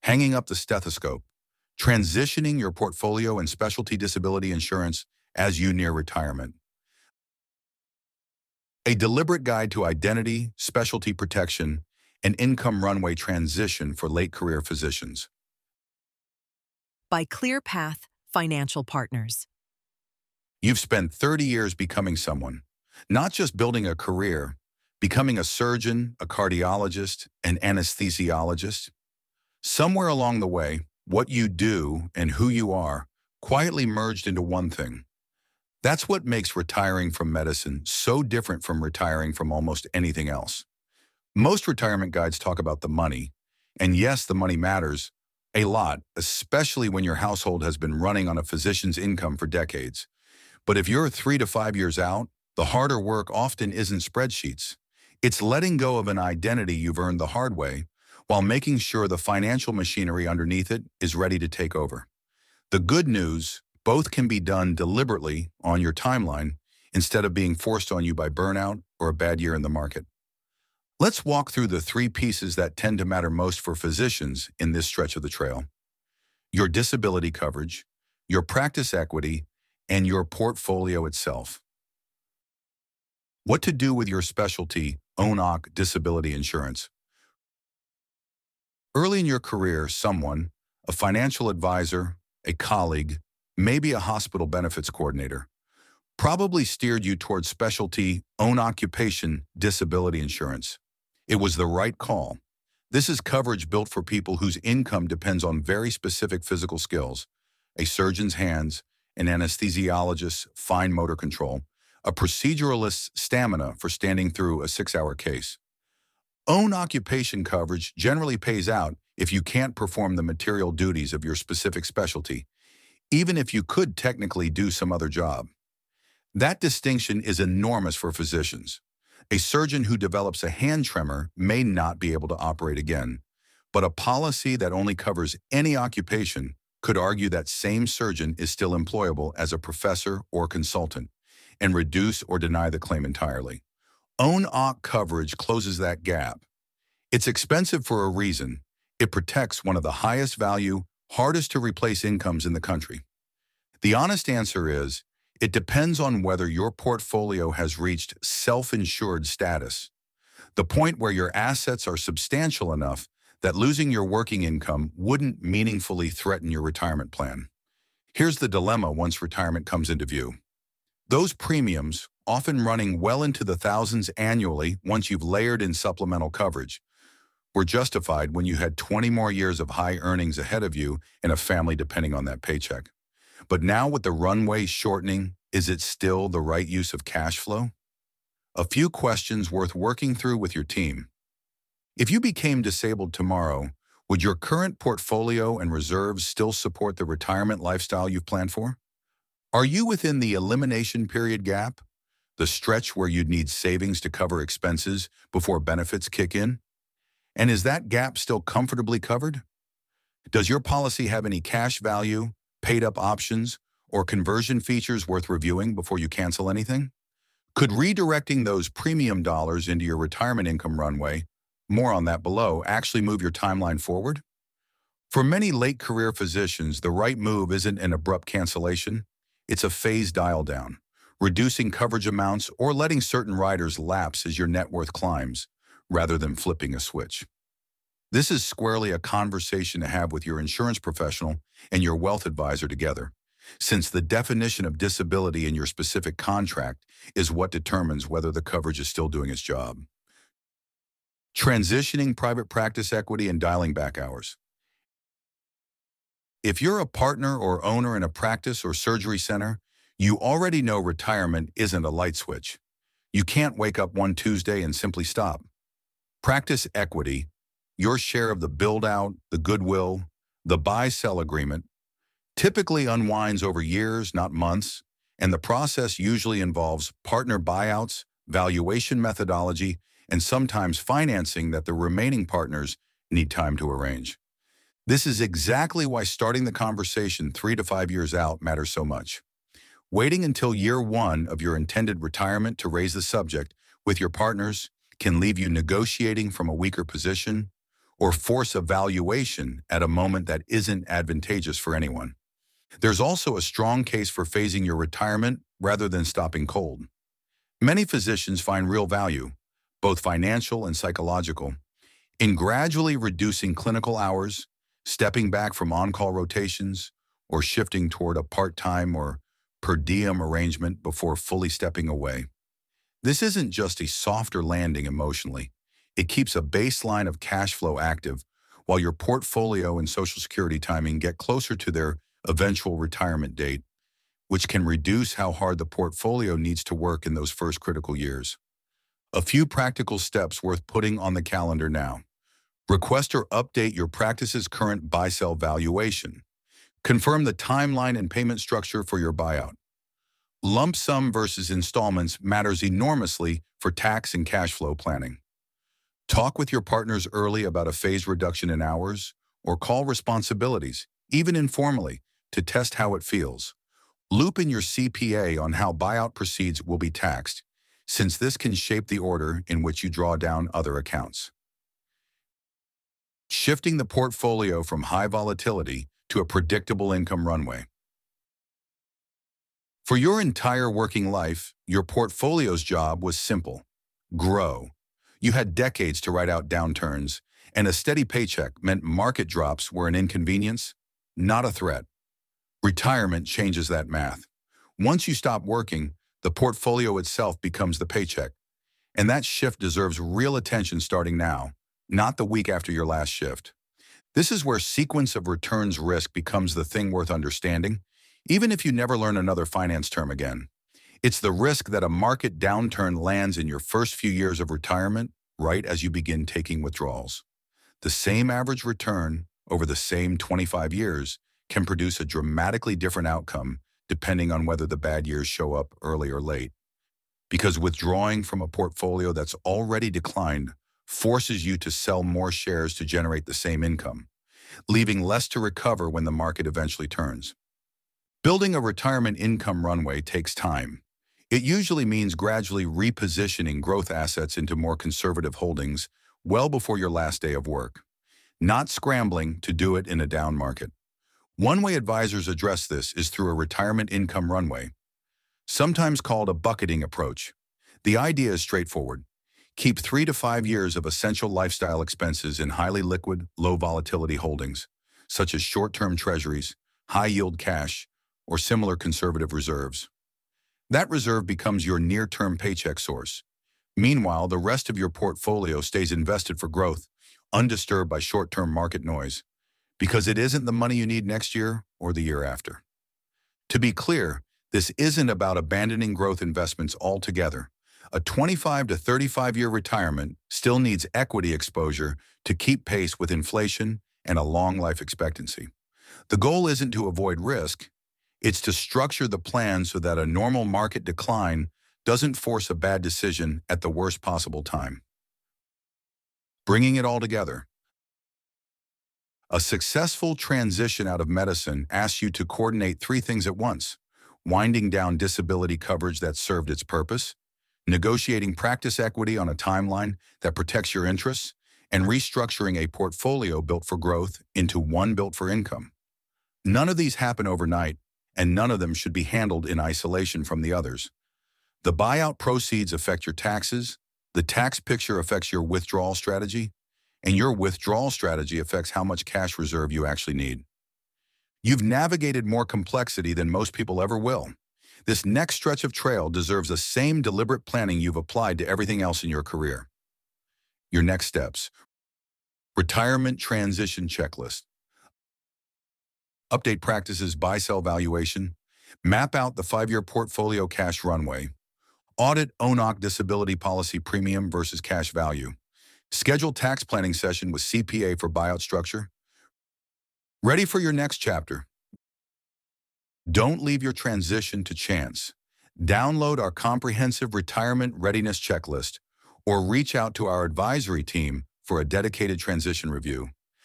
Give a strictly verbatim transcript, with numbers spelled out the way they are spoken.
hanging up the stethoscope, transitioning your portfolio and specialty disability insurance as you near retirement. A deliberate guide to identity, specialty protection, and income runway transition for late career physicians. By ClearPath Financial Partners. You've spent thirty years becoming someone, not just building a career, becoming a surgeon, a cardiologist, an anesthesiologist. Somewhere along the way, what you do and who you are quietly merged into one thing. That's what makes retiring from medicine so different from retiring from almost anything else. Most retirement guides talk about the money, and yes, the money matters a lot, especially when your household has been running on a physician's income for decades. But if you're three to five years out, the harder work often isn't spreadsheets. It's letting go of an identity you've earned the hard way while making sure the financial machinery underneath it is ready to take over. The good news, both can be done deliberately on your timeline instead of being forced on you by burnout or a bad year in the market. Let's walk through the three pieces that tend to matter most for physicians in this stretch of the trail: your disability coverage, your practice equity, and your portfolio itself. What to do with your specialty O N O C disability insurance. Early in your career, someone, a financial advisor, a colleague, maybe a hospital benefits coordinator, probably steered you towards specialty own occupation disability insurance. It was the right call. This is coverage built for people whose income depends on very specific physical skills: a surgeon's hands, an anesthesiologist's fine motor control, a proceduralist's stamina for standing through a six-hour case. Own occupation coverage generally pays out if you can't perform the material duties of your specific specialty, even if you could technically do some other job. That distinction is enormous for physicians. A surgeon who develops a hand tremor may not be able to operate again, but a policy that only covers any occupation could argue that same surgeon is still employable as a professor or consultant and reduce or deny the claim entirely. Own O C coverage closes that gap. It's expensive for a reason. It protects one of the highest value, hardest to replace incomes in the country. The honest answer is, it depends on whether your portfolio has reached self-insured status, the point where your assets are substantial enough that losing your working income wouldn't meaningfully threaten your retirement plan. Here's the dilemma once retirement comes into view. Those premiums, often running well into the thousands annually once you've layered in supplemental coverage, were justified when you had twenty more years of high earnings ahead of you and a family depending on that paycheck. But now with the runway shortening, is it still the right use of cash flow? A few questions worth working through with your team. If you became disabled tomorrow, would your current portfolio and reserves still support the retirement lifestyle you've planned for? Are you within the elimination period gap, the stretch where you'd need savings to cover expenses before benefits kick in? And is that gap still comfortably covered? Does your policy have any cash value, paid-up options, or conversion features worth reviewing before you cancel anything? Could redirecting those premium dollars into your retirement income runway, more on that below, actually move your timeline forward? For many late career physicians, the right move isn't an abrupt cancellation. It's a phased dial down, reducing coverage amounts or letting certain riders lapse as your net worth climbs, rather than flipping a switch. This is squarely a conversation to have with your insurance professional and your wealth advisor together, since the definition of disability in your specific contract is what determines whether the coverage is still doing its job. Transitioning private practice equity and dialing back hours. If you're a partner or owner in a practice or surgery center, you already know retirement isn't a light switch. You can't wake up one Tuesday and simply stop. Practice equity, your share of the build-out, the goodwill, the buy-sell agreement, typically unwinds over years, not months, and the process usually involves partner buyouts, valuation methodology, and sometimes financing that the remaining partners need time to arrange. This is exactly why starting the conversation three to five years out matters so much. Waiting until year one of your intended retirement to raise the subject with your partners can leave you negotiating from a weaker position or force a valuation at a moment that isn't advantageous for anyone. There's also a strong case for phasing your retirement rather than stopping cold. Many physicians find real value, both financial and psychological, in gradually reducing clinical hours, stepping back from on-call rotations, or shifting toward a part-time or per diem arrangement before fully stepping away. This isn't just a softer landing emotionally. It keeps a baseline of cash flow active while your portfolio and Social Security timing get closer to their eventual retirement date, which can reduce how hard the portfolio needs to work in those first critical years. A few practical steps worth putting on the calendar now. Request or update your practice's current buy-sell valuation. Confirm the timeline and payment structure for your buyout. Lump sum versus installments matters enormously for tax and cash flow planning. Talk with your partners early about a phased reduction in hours, or call responsibilities, even informally, to test how it feels. Loop in your C P A on how buyout proceeds will be taxed, since this can shape the order in which you draw down other accounts. Shifting the portfolio from high volatility to a predictable income runway. For your entire working life, your portfolio's job was simple: grow. You had decades to ride out downturns, and a steady paycheck meant market drops were an inconvenience, not a threat. Retirement changes that math. Once you stop working, the portfolio itself becomes the paycheck. And that shift deserves real attention starting now, not the week after your last shift. This is where sequence of returns risk becomes the thing worth understanding, even if you never learn another finance term again. It's the risk that a market downturn lands in your first few years of retirement, right as you begin taking withdrawals. The same average return over the same twenty-five years can produce a dramatically different outcome depending on whether the bad years show up early or late. Because withdrawing from a portfolio that's already declined forces you to sell more shares to generate the same income, leaving less to recover when the market eventually turns. Building a retirement income runway takes time. It usually means gradually repositioning growth assets into more conservative holdings well before your last day of work, not scrambling to do it in a down market. One way advisors address this is through a retirement income runway, sometimes called a bucketing approach. The idea is straightforward. Keep three to five years of essential lifestyle expenses in highly liquid, low volatility holdings, such as short-term treasuries, high-yield cash, or similar conservative reserves. That reserve becomes your near-term paycheck source. Meanwhile, the rest of your portfolio stays invested for growth, undisturbed by short-term market noise, because it isn't the money you need next year or the year after. To be clear, this isn't about abandoning growth investments altogether. A twenty-five to thirty-five year retirement still needs equity exposure to keep pace with inflation and a long life expectancy. The goal isn't to avoid risk. It's to structure the plan so that a normal market decline doesn't force a bad decision at the worst possible time. Bringing it all together. A successful transition out of medicine asks you to coordinate three things at once: winding down disability coverage that served its purpose, negotiating practice equity on a timeline that protects your interests, and restructuring a portfolio built for growth into one built for income. None of these happen overnight, and none of them should be handled in isolation from the others. The buyout proceeds affect your taxes, the tax picture affects your withdrawal strategy, and your withdrawal strategy affects how much cash reserve you actually need. You've navigated more complexity than most people ever will. This next stretch of trail deserves the same deliberate planning you've applied to everything else in your career. Your next steps. Retirement transition checklist. Update practices buy-sell valuation. Map out the five-year portfolio cash runway. Audit O N O C disability policy premium versus cash value. Schedule tax planning session with C P A for buyout structure. Ready for your next chapter? Don't leave your transition to chance. Download our comprehensive retirement readiness checklist or reach out to our advisory team for a dedicated transition review.